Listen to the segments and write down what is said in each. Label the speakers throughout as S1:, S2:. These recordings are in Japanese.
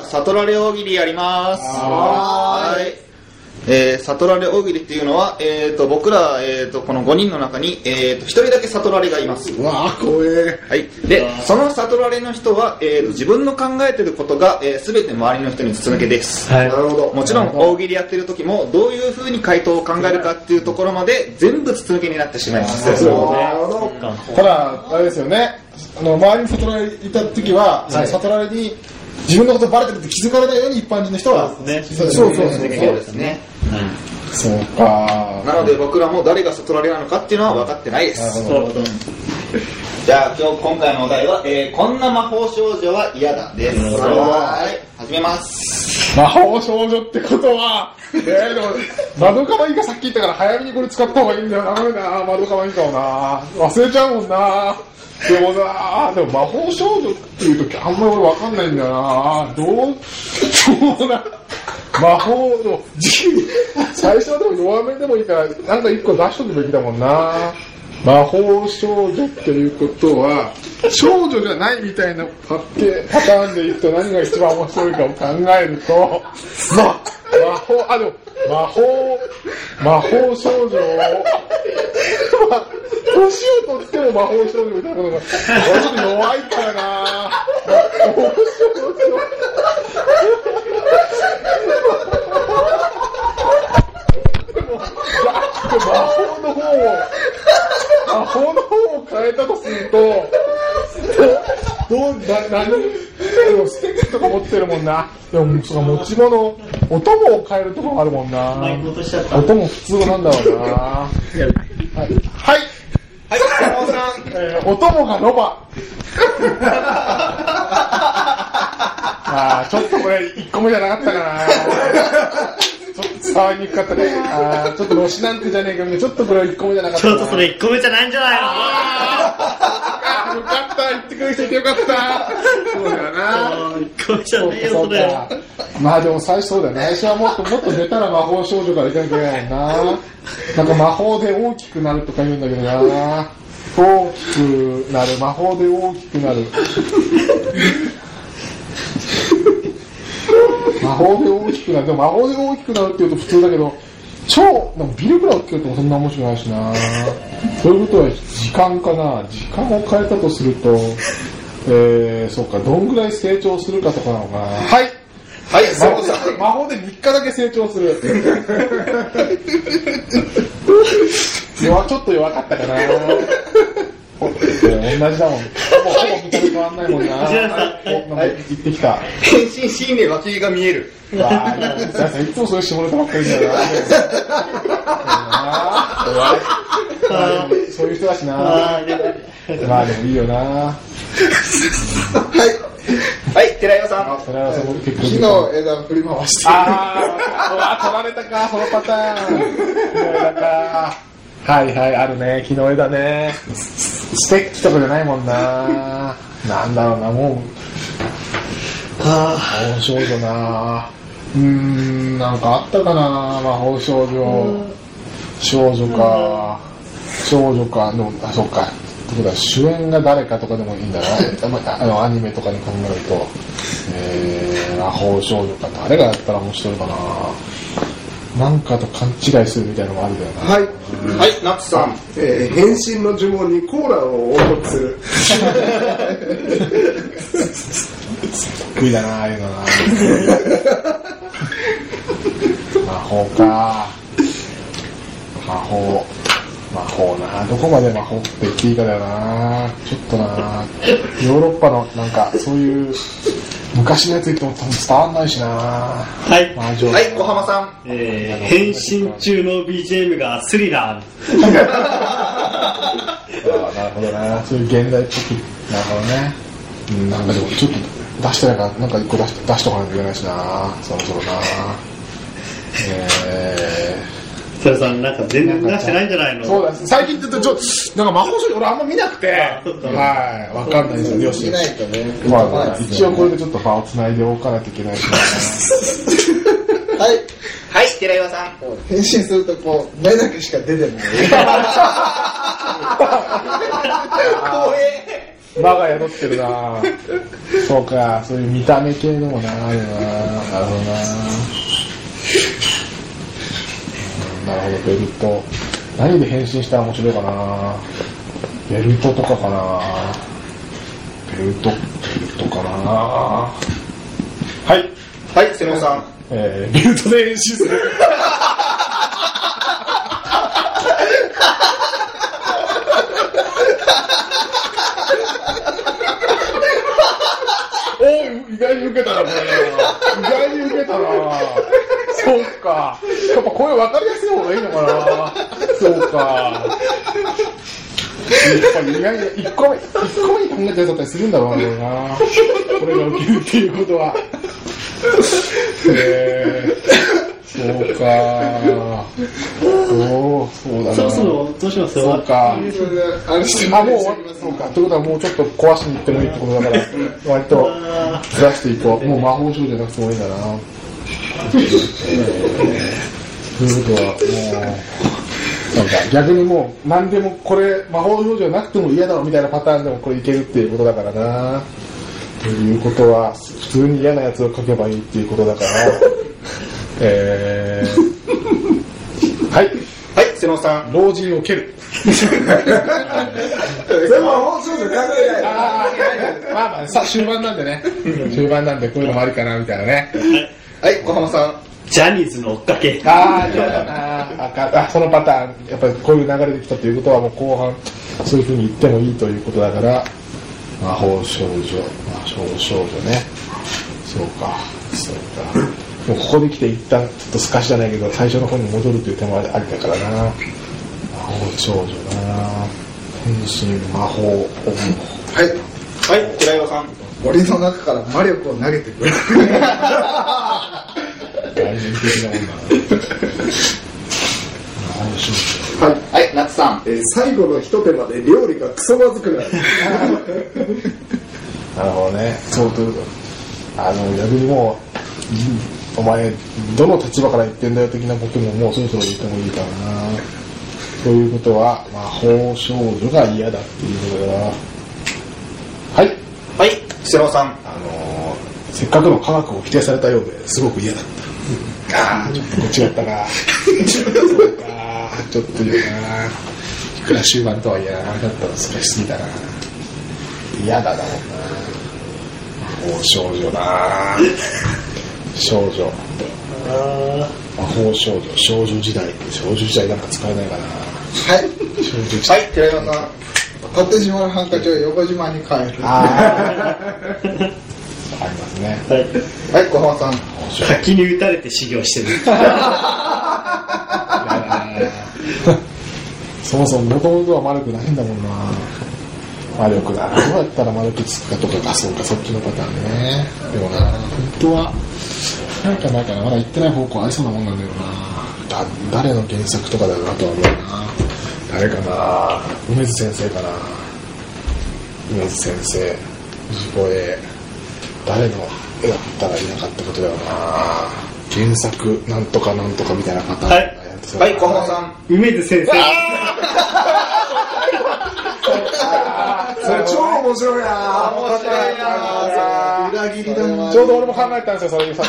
S1: 悟られ大喜利やります。はい。悟られ大喜利っていうのは、僕ら、この5人の中に、1人だけ悟られがいます。
S2: うわー、怖え。
S1: はい。で、その悟られの人は、自分の考えてることが、全て周りの人に筒抜けです。
S2: はい。なるほど。
S1: もちろん、大喜利やってる時も、どういう風に回答を考えるかっていうところまで、全部筒抜けになってしまいます。
S2: なるほど。ただ、あれですよね。周りに悟られいた時は、その悟られに、自分のことバレてるって気づかれないように一般人の人は。
S1: そうですね。
S2: そうか。
S1: なので僕らも誰が悟られなのかっていうのは分かってないです。じゃあ今回のお題は、こんな魔法少女は嫌だです。はい、始めます。
S2: 魔法少女ってことは、でも窓かまいかさっき言ったから早めにこれ使った方がいいんだよな。窓かまいかをな忘れちゃうもんな。でも魔法少女っていうときあんまり俺分かんないんだよな。どう魔法の最初はでも弱めでもいいからなんか一個出しとくべきだもんな。魔法少女っていうことは少女じゃないみたいなパターンでいくと何が一番面白いかを考えると魔法少女年をとっても魔法少女みたいなことがちょっと弱いからな。魔法少女魔法の方を変えたとするとでもステッキとか持ってるもんな。でもその持ち物お供を変えるところあるもんな。お供普通なんだろうな。はいお供がロバちょっとこれ1個目じゃなかったかな。ちょっと伝わりにくかったね。ちょっとロシなんてじゃねえけどね、ちょっとこれは1個目じゃなかったな。
S3: ちょっとそれ1個目じゃないんじゃないの。
S2: よかった、言ってくれてよかった。そうだよな。
S3: 1個目じゃねえよそれ。
S2: まあでも最初そうだよね。最初はもっとベタな魔法少女からいかなきゃいけないもんな。なんか魔法で大きくなるとか言うんだけどな。大きくなる、魔法で大きくなる。魔法で大きくなる。でも魔法で大きくなるって言うと普通だけど、ビルくらい大きくなってもそんな面白くないしな。そういうことは時間かな。時間を変えたとすると、そうか、どんぐらい成長するかとかなのかな。はい、魔法で3日だけ成長する。ちょっと弱かったかな。同じだもん。ほぼ見た目変わんないもんな。言ってきた。
S1: 変身シーンで脇毛が見える。
S2: いつもそういう下ネタばっかりだよな。そういう人だしな。まあでもいいよな。
S1: はい、寺山さん。
S2: 寺山さんも結構
S4: 木の枝を振り回して。
S2: 取られたか、そのパターン。木の枝か。はいはい、あるね、木の枝ね。ステッキとかじゃないもんな。なんだろうな、もう。魔法少女な。なんかあったかな、魔法少女。少女か。でも、そうか。ってことは主演が誰かとかでもいいんだな。アニメとかに考えると。魔法少女か。誰がやったら面白いかな。なんかと勘違いするみたいなのもあるだよな。
S4: はい、
S1: ナッツさん。
S4: 変身の呪文にコーラを応読する。
S2: 得意だな、ああいうのな。魔法か。魔法な。どこまで魔法って言っていいかだよな。ちょっとな。ヨーロッパのなんかそういう昔のやつ言っても多分伝わんないしな。
S3: はい、
S1: 小浜さん。
S3: 変身中の BGM がスリラー。
S2: なるほどね。そういう現代的。なるほどね。なんかでもちょっと出してないから、なんか一個出しとかないといけないしな。そろそろな。
S3: それさんなんか全然出してないんじゃないの。
S2: そうだ、最近って言うとなんか魔法少女俺あんま見なくて、はい、わかんないですよ。よし。
S4: 見ないとね。
S2: まあ一応これでちょっと場をつないでおかないといけないしな。
S4: はい、
S1: 寺岩さん。
S4: 変身するとこう目だけしか出てない。
S1: 怖え。
S2: 間が宿ってるな。そうか、そういう見た目系のもな、あるな。なるほどな。なるほど、ベルト。何で変身したら面白いかな。ベルトとかかな。ベルトかな。はい。
S1: はい、瀬野さん。
S2: ベルトで変身する。意外に受けたな、これ。意外に受けたな。そうか。やっぱこういう分かりやすい方がいいのかな。そうか。やっぱり意外に1個目に考えたやつだったりするんだろうな、これが受けるっていうことは。そうか。そうだな。
S3: そろそろどうします？
S2: そうか。もうそうか。ということはもうちょっと壊しに行ってもいいってことだから、割とずらしていこう。もう魔法少女じゃなくてもいいんだな。ということはもう。なんか逆にもう何でもこれ魔法少女じゃなくても嫌だろみたいなパターンでもこれいけるっていうことだからな。ということは普通に嫌なやつを書けばいいっていうことだから。はい。
S1: はい、瀬野さん。
S2: 老人を蹴る。
S4: それ魔法少女関係ない。
S2: まあさあ終盤なんでね。終盤なんでこういうのもありかなみたいなね。
S1: はい、小浜さん。
S3: ジャニーズの追っかけ。
S2: そのパターン、やっぱりこういう流れできたということはもう後半そういう風に言ってもいいということだから、魔法少女ね。そうか。もうここで来て一旦ちょっと透かしじゃないけど最初の方に戻るという手もありだからな。魔法少女な。変身魔法。
S4: はい、
S1: 寺岩さん。
S4: 森の中から魔力を投げてくる。
S2: 大事的なもんだ
S1: な。はい、夏さん。
S4: 最後の一手まで料理がクソまずくなる。
S2: なるほどね。そうということ。逆にもう、お前どの立場から言ってんだよ的なことももうそろそろ言ってもいいからな。ということは魔法少女が嫌だっていうことだな。
S1: はい、瀬野さん。
S2: せっかくの科学を否定されたようですごく嫌だった。ちょっとこっちだったか。ちょっと言うな。いくら終盤とは言えなかったら少しすぎたな。嫌だなもんな。魔法少女な。少女。魔法少女。少女時代なんか使えないかな。
S4: はい。
S1: 少女時代。はい、寺山さん。
S4: 縦縞のハンカチを横縞に変える。
S2: ありますね。
S1: はい、小浜さん。
S3: 滝に打たれて修行してる。
S2: そもそも元々は魔力ないんだもんな。魔力だ。どうやったら魔力つくかとか、そうか、そっちのパターンね。でもな、本当は、ないかな、まだ言ってない方向ありそうなもんなんだよな。誰の原作とかだよなとは思うな。誰かな。梅津先生かな。梅津先生、藤子 A。誰の絵だったらいなかったことだよな。原作なんとかなんとかみたいなパターン。
S1: はい、小浜さん。
S3: 梅津先生。
S4: それ超面白いな。
S1: 面白いな。
S4: 裏切りだな。
S2: ちょうど俺も考えたんですよ、そういうさ。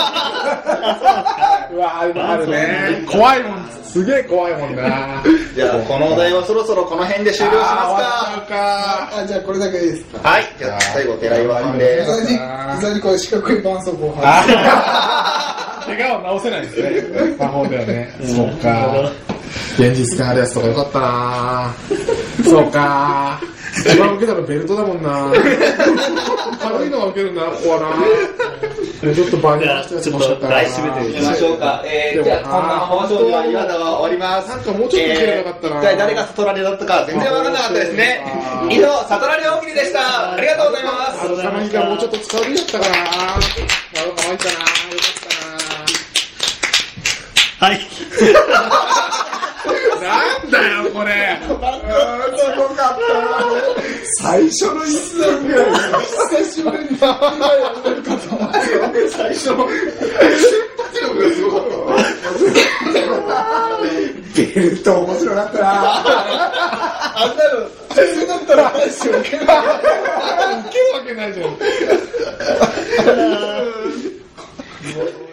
S2: うわぁ、あるね。怖いもん、すげえ怖いもんな。
S1: じゃあ、このお題はそろそろこの辺で終了します
S4: か。じゃあこれだけいいですか。
S1: はい、じゃあ最後、寺岩さんです。
S4: 膝にこれ四角い絆創膏を貼
S2: る。怪我を治せないですね。魔法ではね。そうか。現実感あるやつとかよかったな。そうか。一番受けたのベルトだもんな。軽いのが受けるんだな、ここはな。ちょっと場合に回したやつもしちゃったな。
S3: 来週目で
S1: 行きましょうか。じゃあ、こんな魔法少女は嫌だは終わります。
S2: なんかもうちょっと受ければよかったな。
S1: 一体誰が悟られだったか全然わからなかったですね。以上、悟られ大喜利でした。ありがとうございます。
S2: たまにがもうちょっと使うべきだったかな。なるほど、可愛いかな。よかったな。
S3: はい。
S2: なんだよ、これ。
S4: すごかった。最初の一段ぐらい久しぶりにやってるかと思って最初の瞬発力がすごかった。ベルト面白かったな。あんなの普通だったら話を受けない。
S2: 受けるわけないじゃん。